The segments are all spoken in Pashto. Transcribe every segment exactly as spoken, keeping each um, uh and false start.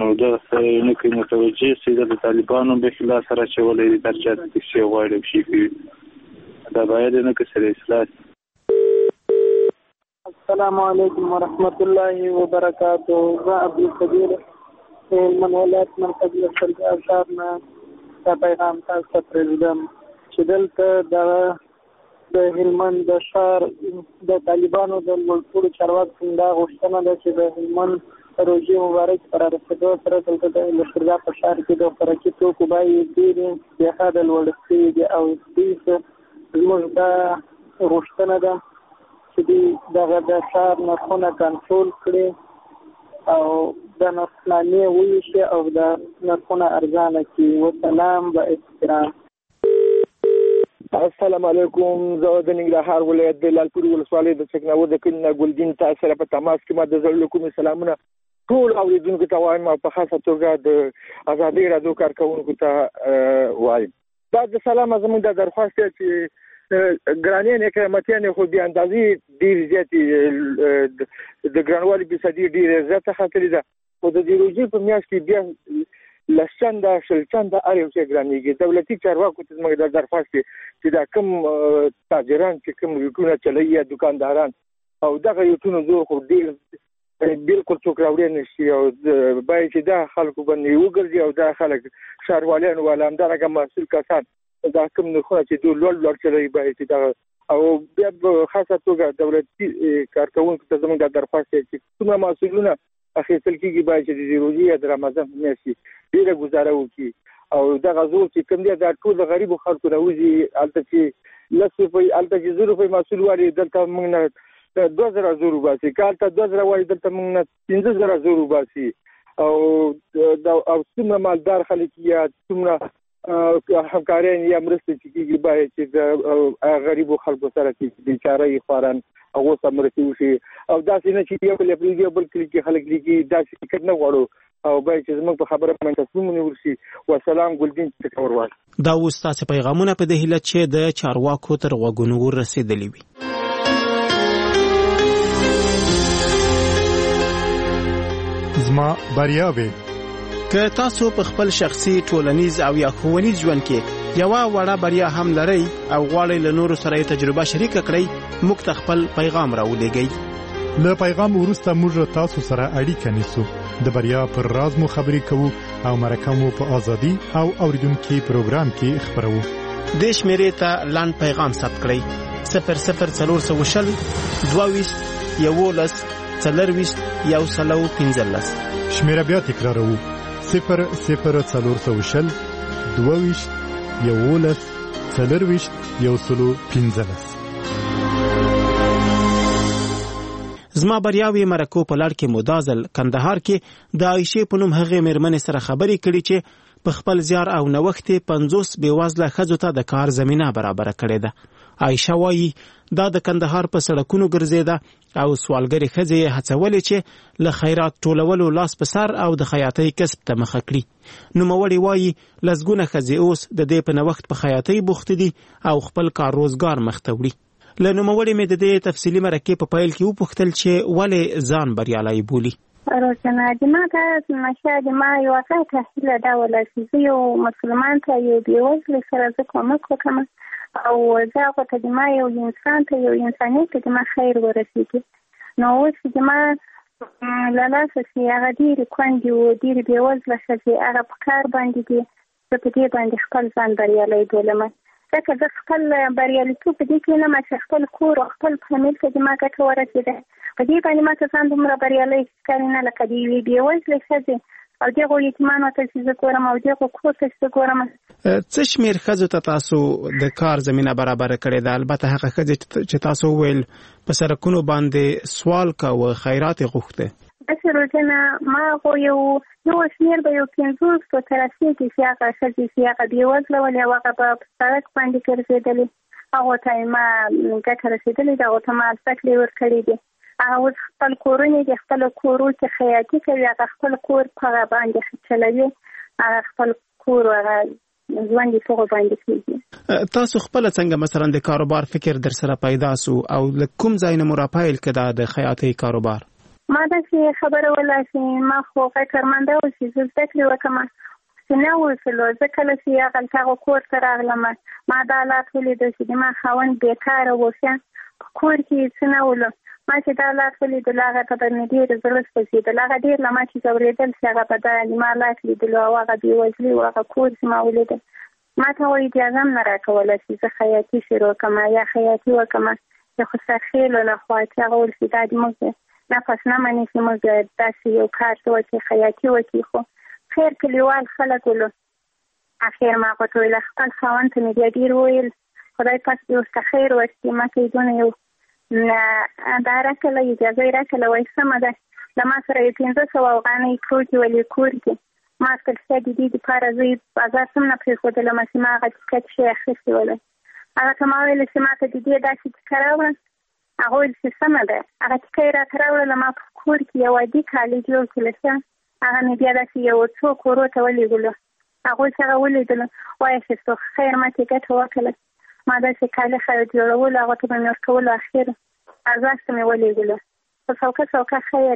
نو دغه څه نه کوي متوجه سي د طالبانو به خلاف سره چولې د درجات کیسې غواړي شي کوي دا باید نه کسره اصلاح. السلام علیکم ورحمۃ اللہ وبرکاتہ. زه عبدالقدیر من ولایت مرکز لشکرګاه ښار نه دا پیغام تاسو ته پرېږدم چې دلته د د هلمند د ښار د طالبانو د لوړپوړو چارواکو څخه دا غوښتنه ده چې د هلمند روژې مبارک پر رسېدو سره دلته د لښکرګاه په ښار کې د خوراکي توکو بیې ډېرې بې حده لوړې شوې دي او دوی زموږ دا غوښتنه ده چې دوی دغه د ښار نرخونه کنټرول کړي او د نرخنامې وویشي او د نرخونه ارزانه کړي. وسلام و احترام. السلام علیکم. زه د ننګرهار ولایت د لالپورې ولسوالۍ د چکناور د کلي نه ګلدین تاسو سره په تماس کې ما د زړه له کومې سلامونه ټول اورېدونکو ته وایم او په خاصه توګه د ازادۍ راډیو کارکوونکو ته وایم. دا د سلام زموږ د درخواست چې ګرانې قیمتیانې خو بې اندازې ډېرې زیاتې د ګرانوالي فیصدي ډېره زیاته ختلې ده خو د دې روژې په میاشت کې بیا لسچنده شلچنده هر یو شی ګرانېږي. دولتي چارواکو ته زموږ د درخواست چې دا کوم تاجران چې کوم یوټونه چلوي یا دکانداران او دغه یوټونو زور خو ډېر بالکل څوک راوړی نه شي او باید چې دا خلکو باندې وګرځي او دا خلک ښاروالان والا همدارنګه مسؤل کسان دا کوم نرخونه چې دوی لوړ لوړ چلوي باید چې دغه او بیا په خاصه توګه دولتي کارکوونکو ته زموږ د درخواست چې څومره مسؤلونه اخیستل کېږي باید چې د روژې یا د رمضان په میاشت کې ډېره ګزاره وکړي او دغه زور چې کوم دی دا ټول د غریبو خلکو راوځي هلته چې لس روپۍ هلته چې زر روپۍ مسؤل وایي دلته موږ نه دوه زره زور وباسي که هلته دوه زره وایي دلته موږ نه پنځه زره زور وباسي او او څومره مالدار خلک یا څومره همکاریان یا مرستې چې کېږي باید چې د غریبو خلکو سره چې بیچاره یې خواران هغو سره مرستې وشي او داسې نه چې یو بل پرېږدي او بل کلي کې خلک لیکي داسې ټکټ نه غواړو او باید چې زموږ په خبره باندې تصمیم ونیول شي. وسلام. ګلدین چکور وایم. دا اوس ستاسې پیغامونه په دې هیله چې د چارواکو تر غوږونو ورسېدلي وي. زما بریاوې که تاسو په خپل شخصي ټولنیز او یا ښوونیز ژوند کې یوه وړه بریا هم لرئ او غواړئ له نورو سره یې تجربه شریکه کړئ موږ ته خپل پیغام راولېږئ. له پیغام وروسته موږ تاسو سره اړیکه نیسو د بریا پر راز مو خبرې کوو او مرکه مو په ازادي او اوریدونکو پروګرام کې خبرو. د شمیرې ته لاند پیغام ثبت کړئ صفر صفر څلور سوه شل دوه ویشت یوولس څلرویشت یو سلو پنځلس. شمیره بیا تکراروو صفر صفر څلور سوه شل دوه ویشت یوولس څلرویشت یو سلو پنځلس. زما بریاوې مرکو په لړ کې مدازل کندهار کې د عایشې په نوم هغې مېرمنې سره خبرې کړي چې په خپل زیار او نوښت یې پنځوس بېوزله ښځو ته د کار زمینه برابره کړې ده. عایشه وایي دا د کندهار په سړکونو ګرځېده او سوالګرې ښځې یې هڅولې چې له خیرات ټولولو لاس په سر او د خیاطۍ کسب ته مخه کړي. نوموړې وایي لسګونه ښځې اوس د دې په نوښت په خیاطۍ بوختې دي او خپل کار روزګار مخ ته وړي. له نوموړې مې د دې تفصیلي مرکې په پیل کې وپوښتل چې ولې ځان بریالی بولي. روزنه د ما ته نشه د ما یو څه تحصیل دا ولا چې یو مسلمان ته یو بیوزله سره زه کومک وکړم او زه هغه ته د ما یو انسان ته یو انسانیت ته د ما خیر ورسېږي. نو اوس د ما له لاسه چې هغه ډېرې کونډې وو ډېرې بېوزله ښځې هغه په کار باندې دي زه په دې باندې خپل ځان بریالی بولم. ځکه زه خپل بریالیتوب په دې کې نه چې خپل کور او خپل فامیل ته د ما ګټه ورسېده په دې باندې ما ته ځان دومره بریالی ښکاري نه لکه د یوې بېوزلې ښځې او دغو یتیمانو ته چې زه ګورم او دغو کور ته چې زه ګورم. څه شمېر ښځو ته تاسو د کار زمینه برابره کړې ده؟ البته هغه ښځې چې تاسو وویل په سړکونو باندې سوال کوه خیرات یې غوښته. داسې روزنه ما هغو یو یو شمېر به یو پنځوس په ته رسېږي چې هغه ښځې چې هغه بېوزله ولې او هغه به په سړک باندې ګرځېدلې هغو ته یې ما ګټه رسېدلې ده هغو ته ما زده کړې ورکړې دي. هغه اوس خپل کورونه دي خپلو کورو کې خیاطي کوي هغه خپل کور په هغه باندې چلوي هغه خپل کور هغه ژوند یې په هغو باندې کېږي. تاسو خپله څنګه مثلا د کاروبار فکر در سره پیدا سو او له کوم ځای نه مو راپیل کړه د خیاطۍ کاروبار؟ ما داسې خبره وله چې ما خو فکرمنده وه چې زه زده کړې وکړم چې نه وسلو زه کله چې هغلته هغه کور ته راغلم ما دا حالات ولیدل چې زما خاوند بېکاره و په کور کې څه نه ولو ما چې دا حالات ولیدل هغه ته به مې ډېر زړه سوځېدل هغه ډېر له ما چې ځورېدل چې هغه به دا ما حالات لیدلو او هغه بېوزلي و هغه کور چې ما ولیدل ما ته وایي اجازه هم نه راکوله چې زه خیاطي شروع کړم یا خیاطي وکړم د خو سرخیلو له خوا چې هغه ویل چې دا د موږ نفس نه مني چې موږ داسې یو کار ته وکړي خیاطي وکړي خو خیر کلیوال خلک ولو اخر ما ورته ویل خپل خاوند ته مې بیا ډېر وویل خدای پاک دې ورته خیر ورکړي ما ته یې دونه یو دا راکړله اجازه یې راکړله وایي سمه ده له ما سره یې پنځه سوه افغانۍ پروتې ولې کور کې ما کلسیا د دې دپاره زه یې بازار ته هم نه پرېښودلم چې ما هغه ټیکټ شی اخیستې ولی هغه ته ما ویل چې ما ته د دې داسې ټیکه راوړه هغه ویل چې سمه ده هغه ټیکه یې راته راوړله ما په کور کې یو عادي کالي جوړ کړله هغه مې بیا داسې یو څو کورو ته ولېږلو هغوی چې هغه ولیدلو وایي اخیستو خیر ما ترې ګټه وکړله ما داسې کالي جوړولو هغو ته به مې ورکولو اخر ارزښت ته مې ولېږلو په څوکه څوکه خیر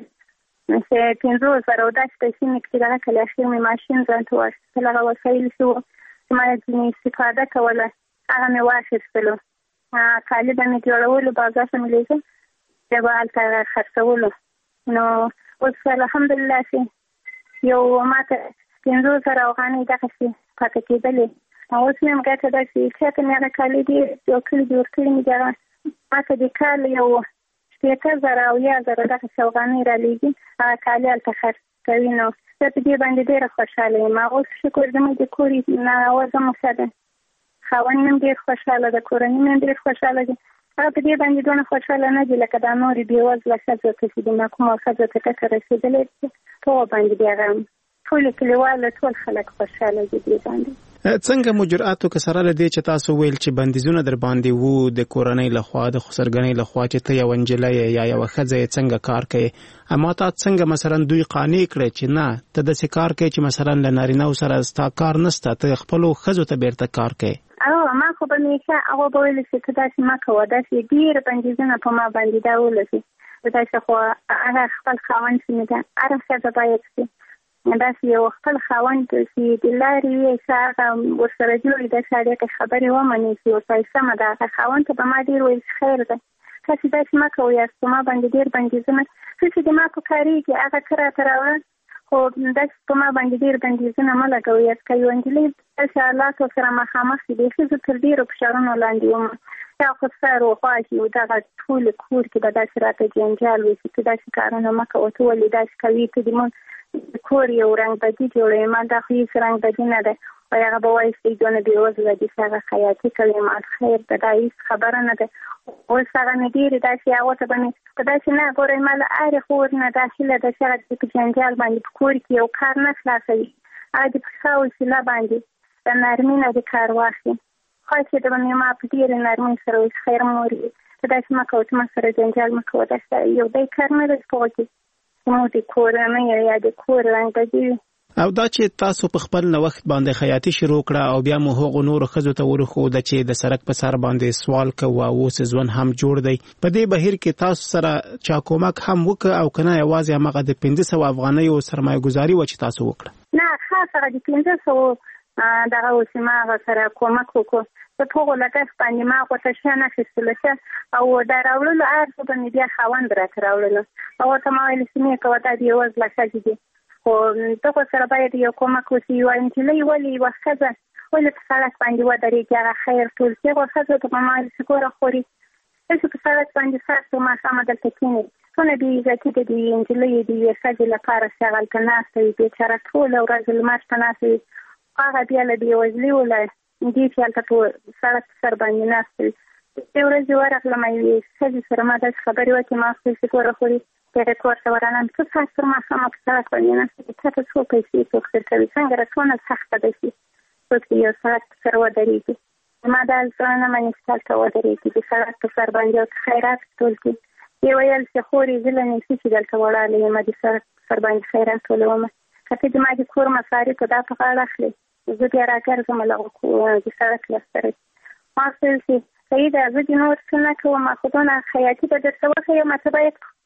چې پنځه زره او داسې پیسې مې کړي دغه کله اخر مې ماشین ځان ته واخیستل هغه وسایل چې وو چې ما یې ځینې استفاده کوله هغه مې واخیستلو کالي به مې جوړولو بازار ته مې لېږل بیا به هلته هغه خرڅولو نو اوس الحمدلله چې یو ما ته پنځه زره افغانۍ دغسې پاته کېدلې اوس مې هم ګټه ده چې چا ته مې هغه کالي ډېر جوړ کړي جوړ کړي مې دغه ما ته د کال یو شپېته زره او یا زره دغسې افغانۍ رالېږي هغه کالي هلته خرڅ کوي نو زه په دې باندې ډېره خوشحاله یم اوس شکر زموږ د کور نوازه مو ښه ده خاوند مې هم ډېر خوشحاله ده کورنۍ مې هم ډېر خوشحاله دي هغه په دې باندې دونه خوشحاله نه دي لکه دا نورې بېوزله ښځو ته چې د محکومه ښځو ته ټکه رسېدلی دي په هغو باندې بیا هغه ټولې کلیواله ټول خلک خوشحاله دي دې باندې څنګه مو جرأت وکړ سره له دې چې تاسو ویل چې بندیزونه در باندې وو د کورنۍ لخوا د خسرګنۍ لخوا چې ته یو نجلۍ یا یوه ښځه یې څنګه کار کوي اما تا څنګه مثلا دوی قانع کړی چې نه ته داسې کار کوي چې مثلا له نارینهو سره ستا کار نشته ته خپلو ښځو ته بیرته کار کوي او ما خو به مې ښه هغه به ویل چې ته داسې مه کوه داسې ډېر بندیزونه په ما باندې دا ولسي داسې خو هغه خپل خاوند چې مې ده هره ښځه باید چې داسې یو خپل خاوند چې د لارې وي چې هغه ورسره جوړي داسې اړیکې خبرې ومني چې ورته سمه ده هغه خاوند ته به ما ډېر ویل چې خیر ده تاسې داسې مه کوئ یاست په ما باندې ډېر بندیزونه څه چې د ما په کارېږي هغه ته راته راوړه خو داسې په ما باندې ډېر بندیزونه مه لګوئ یاست که یو نجلۍ داسې حالاتو سره مخامخ شي بیخي زه تر ډېرو فشارونو لاندې وم یا خو سر و خواږي و دغه ټول کور کې به داسې راته جنجال وي چې ته داسې کارونه مه کوه ته ولې داسې کوي ته د مونږ کور یو رنګ بدي جوړوي ما دا خو هېڅ رنګ بدي نه ده وایي هغه به وایي چې دونه بېوزله دي چې هغه خیاطي کوي ما خیر ده دا هېڅ خبره نه ده اوس هغه مې ډېرې داسې هغو ته به مې په داسې نه ګورئ ما له هرې خور نه دا هیله ده چې هغه دې په جنجال باندې په کور کې یو کار نه خلاصوي هغه دې په ښه وسیله باندې د نرمي نه دې کار واخلي خواست چې به مې ما په ډېرې نرمۍ سره وایي خیر مورې ته داسې مه کوه ته ما سره جنجال مه کوه داسې یو دی کار نه ده چې په هغو کې زموږ د کورنۍ یا د کور رنګ بدي وي او دا چې تاسو په خپل نوښت باندې خیاطي شروع کړه او بیا مو هغو نورو ښځو ته ورښوده چې د سړک په سر باندې سوال کوه او اوس ژوند هم جوړ دی په دې بهیر کې تاسو سره چا کومک هم وکړه او که نه یوازې همغه د پنځه سوه افغانیو سرمایه ګزاري وه چې تاسو وکړه نه خاص هغه د پنځه سوو دغه اوس ما هغه سره کومک وکړو زه په هغو لګښت باندې ما ورته شیان اخیستلو ښه او دا راوړلو هر څه به مې بیا خاوند راته راوړلو او ورته ما ویل چې مې کوه دا د بېوزله ښځې دي خو دغو سره باید یو کومک وشي یوه نجلۍ ولې یوه ښځه ولې په سړک باندې ودرېږي هغه خیر ټول چې هغو ښځو ته به ما ویل چې ګوره خورې داسې په سړک باندې سر څو ماښامه دلته کښېني څونه بې عزتي د دې نجلۍ د یوې ښځې لپاره چې هغلته ناسته وي بېچاره ټوله ورځ لمر ته ناسته وي هغه بیا له بېوزلي وله دې چې هلته په سړک سر باندې ناسته وي یوې ورځې ورغلم یوې ښځې سره ما داسې خبرې وکړې ما ورته چې ګوره خورې هغې کور ته ورغلم څه ساعت تر ماښامه په سړک باندې ناسته دي تا ته څو پیسې څوک درکوي څنګه را څونه سخته ده چې څوک د یو سړک په سر ودرېږي ما دا زړه نه مني چې هلته ودرېږي د سړک په سر باندې او خیرات ټول کړي یې ویل چې خورې زه له نېسي چې دلته ولاړه یم د سړک په سر باندې خیرات ټولومه که ته د ما د کور مصارف دا په غاړه اخلې زه بیا راګرځم له د سړک له سره ما ورته ویل چې صحیح ده زه د نور څه نه کوم خو دونه خیاطي به درته وښیم ته باید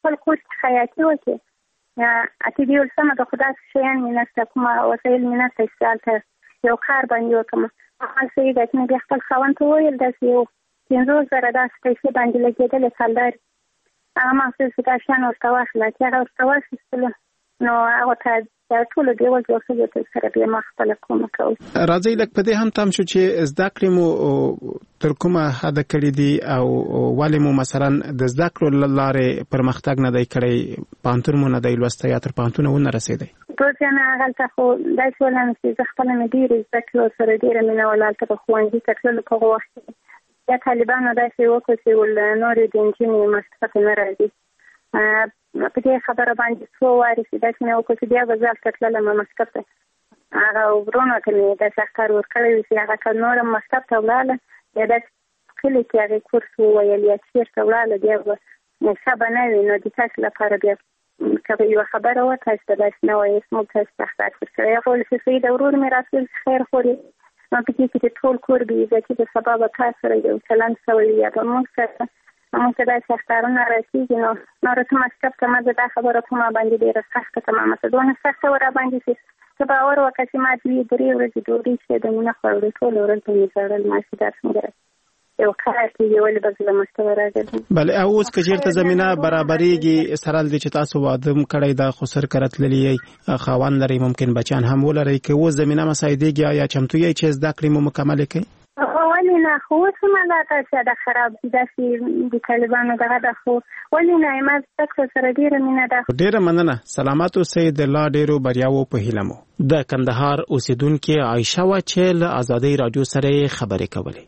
خپل کور کې خیاطي وکړي اته دی ولسمه د خدای شیان مې نشته کومه وسایل مې نشته چې هلته یو کار باندې وکړم هغه څه یې چې مې خپل خاوند ته وویل داسې یو پنځوس زره داسې پیسې باندې لګېدلې کلدارې هغه محصول چې دا شیان ورته واخله چې هغه ورته واخیستلو نو هغه ته دا ټولو بېوزلو ښځو ته سره بیا ما خپله کومه کوي راځئ لږ په دې هم تم شو چې زده کړې مو تر کومه حده کړي دي او ولې مو مثلا د زده کړو له لارې پرمختګ نه دی کړی پوهنتون مو نه دی لوستی یا تر پوهنتونه ونه رسېدی روزانه هلته خو داسې ولم چې زه خپله مې ډېرې زده کړو سره ډېره مینه وه هلته په ښوونځي ته تللو په هغه وخت کې بیا طالبانو داسې وکړو چې ول نورې د نجونې مکتب ته نه راځي په دې خبره باندې څو وارې چې داسې مې وکړو چې بیا به زه هلته تللم مکتب ته هغه ورونو ته مې داسې اخطار ورکړی وي چې هغه که نوره مکتب ته ولاړله بیا داسې کلي کې هغې کورس وویل یا چېرته ولاړله بیا به ښه به نه وي نو د تاسې لپاره بیا که به یوه خبره وه تاسې ته داسې نه وایي موږ تاسې ته اخطار ورکړی هغه ویل چې سیده ورور مې راتلل چې خیر خورې نو په دې کې د ټول کور بې عزتي د سبا به تا سره یو چلند شوی یا به موږ سره موږ ته داسې اخطارونه رسېږي نو نوره ته مکتب ته مه ځه دا خبره په ما باندې ډېره سخته تمامه شوه دونه سخته وه را باندې چې ته باور وکړه چې ما دوې درې ورځې ډوډۍ چې د مې نه خوړلې ټوله ورځ به مې ژړل ما چې دا څنګه یو کار کېږي ولې به زه له مکتبه راغلم بلې او اوس که چېرته زمینه برابرېږي سره له دې چې تاسو واده هم کړی ده خو سر کره تللي یئ خاوند لرئ ممکن بچیان هم ولرئ که اوس زمینه مساعدېږي آیا چمتو یئ چې زده کړې مو مکملې کړئ ولې نه خو اوس هم الله چې دا خراب دي داسې د طالبانو دغه ده خو ولې نه ما زده کړو سره ډېره مینه ده ډېره مننه سلامت اوسئ د الله ډېرو بریاوو په هیله مو د کندهار اوسېدونکې عایشه وه چې له ازادۍ راډیو سره یې خبرې کولې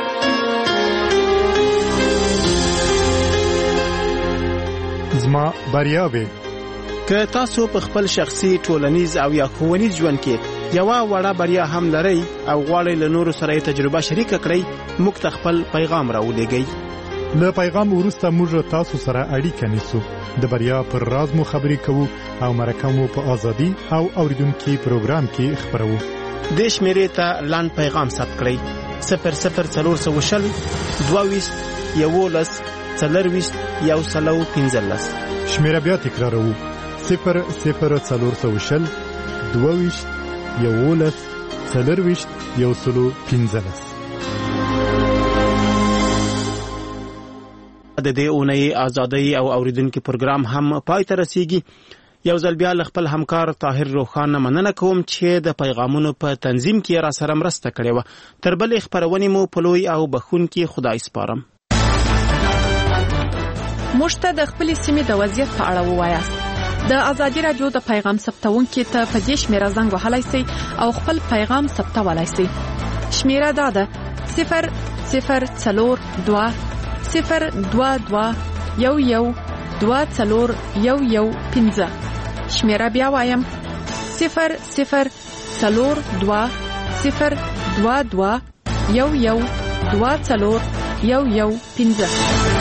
زما بریاوې که تاسو په خپل شخصي ټولنیز او یا ښوونیز ژوند کې یوه وړه بریا هم لرئ او غواړئ له نورو سره یې تجربه شریکه کړئ موږ ته خپل پیغام راولېږئ له پیغام وروسته موږ تاسو سره اړیکه نیسو د بریا پر راز مو خبرې کوو او مرکه مو په ازادي او اوریدونکي پروګرام کې خپروو دې شمېرې ته لنډ پیغام ثبت کړئ صفر صفر څلور سوه شل دوه ویشت یولس څلرویشت یو سلو پنځلس شمېره بیا تکراروو صفر صفر څلور سوه شل دوه ویشت یولس څلرویشت یو سلو پنځلس د دې اونۍ ازادۍ او اوریدونکي پروګرام هم پای ته رسیږي یو ځل بیا له خپل همکار طاهر روښان مننه کوم چې د پیغامونو په تنظیم کې را سره مرسته کړې وه تر بلې خپرونې مو په لوی او بخښونکي خدای سپارم موږ ته د خپلې سیمې د وضعیت په اړه ووایاست د ازادي راډیو د پیغام ثبتونکي ته په دې شمېره زنګ وهلی سئ او خپل پیغام ثبتولی سئ شمېره دا ده صفر صفر څلور دوه صفر دوه دوه یو یو دوه څلور یو یو پنځه شمېره بیا وایم صفر صفر څلور دوه صفر دوه دوه یو یو دوه څلور یو یو پنځه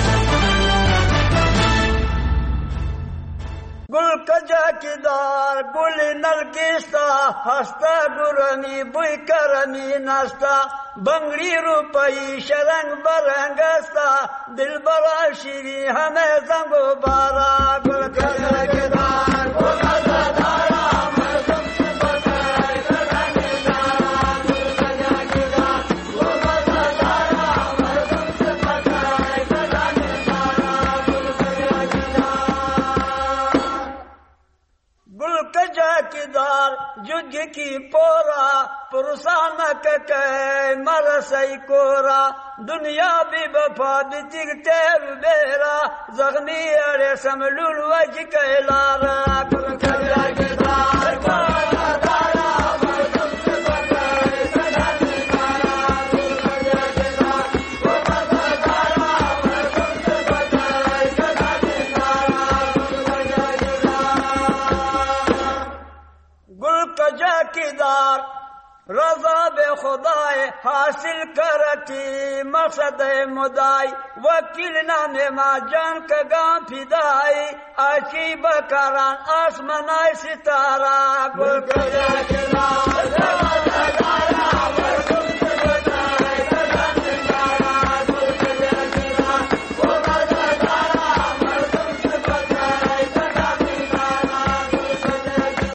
گل کجا کی دار گل نرگستا ہستا گرمی بوی کرمی ناستا بنگڑی روپئی شرنگ برنگستا دل برا شیری ہمیں زنگو بارا گل کجا کی دار گل کجا دارا ہمیں تم سے بکرائی کرنگی دارا گل کجا کی دار گل کجا دارا ہمیں تم سے بکرائی کرنگی دارا گل کجا کی دار گل کجا کی دار جگ کی پورا پرسان کے مرسی کورا دنیا بھی بفا بچگ تیر بیرا زخمی اڑے سملول وج کے لارا گل کجا کی دار گل دارا ہمیں تم سے بکرائی کرنگی دارا گل کجا کی دار گل دارا ہمیں تم سے بکرائی کرنگی دارا گل کجا کی دار گل کجا کی دار رضا بے خدائے حاصل کرتی مقصد مدائی وکیل نام ما جان کا گام فدائی آچی بکران آسمانائی ستارہ گل کجا کی